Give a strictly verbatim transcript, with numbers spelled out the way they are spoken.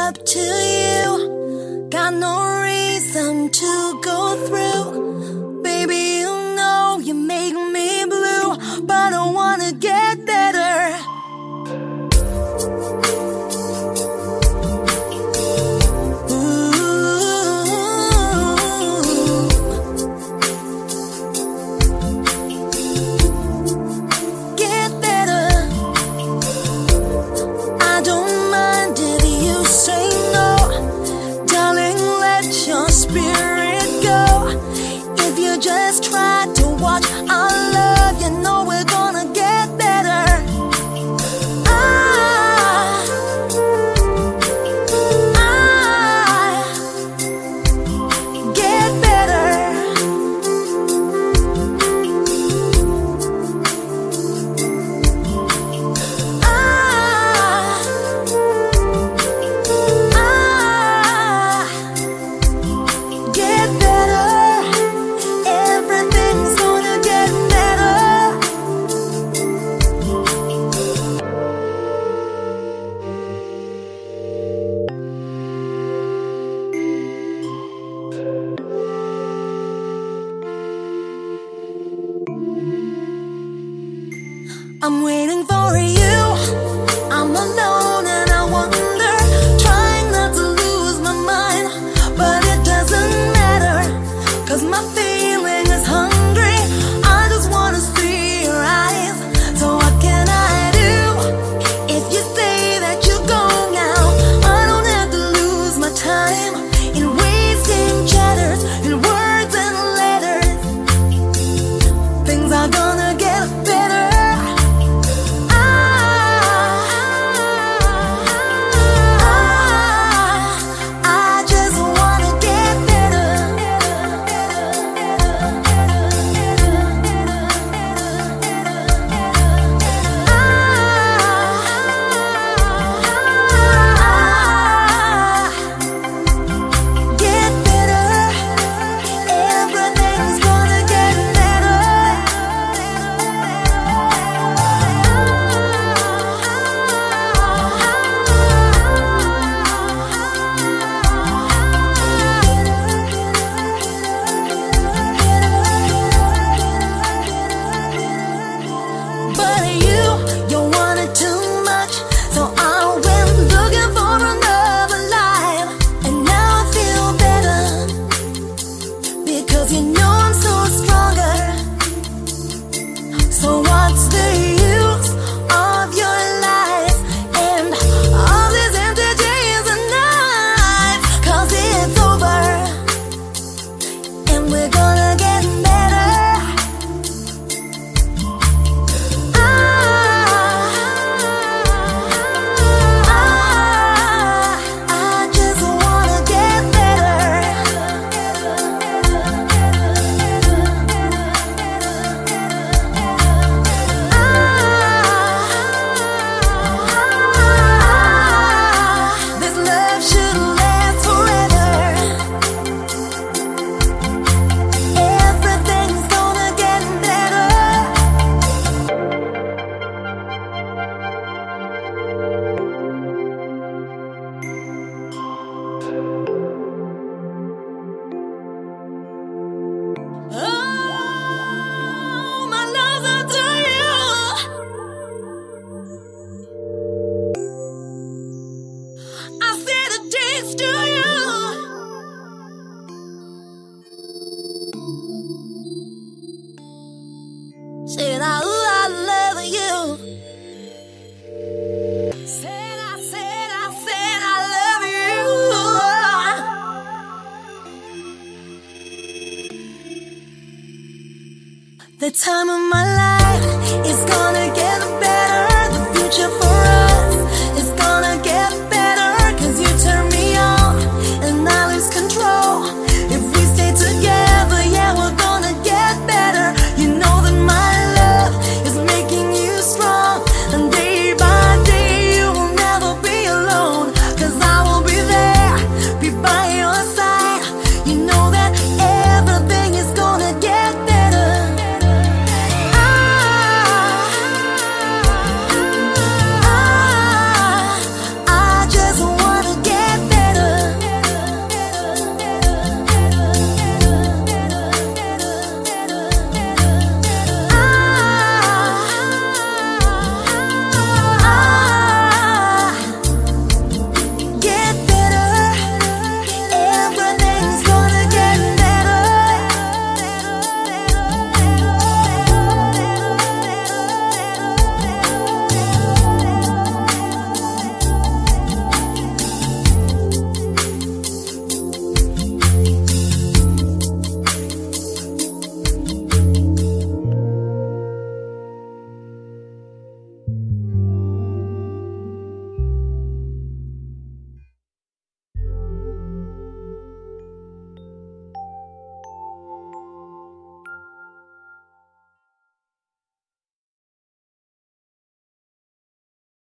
up to you. Got no reason to go through. Baby, you know you make me blue, but I wanna get better. Just try to watch our love, you know we're gonna get better. Ah, ah, get better. Ah, ah, get better. I'm waiting for you. I'm alone and I wonder, trying not to lose my mind, but it doesn't matter, 'cause my feeling is hungry. I just wanna see your eyes. So what can I do if you say that you're gone now? I don't have to lose my time in wasting chatters, in words and letters. Things are gonna get better. Said I, ooh, I love you. Said I, said I, said I love you. The time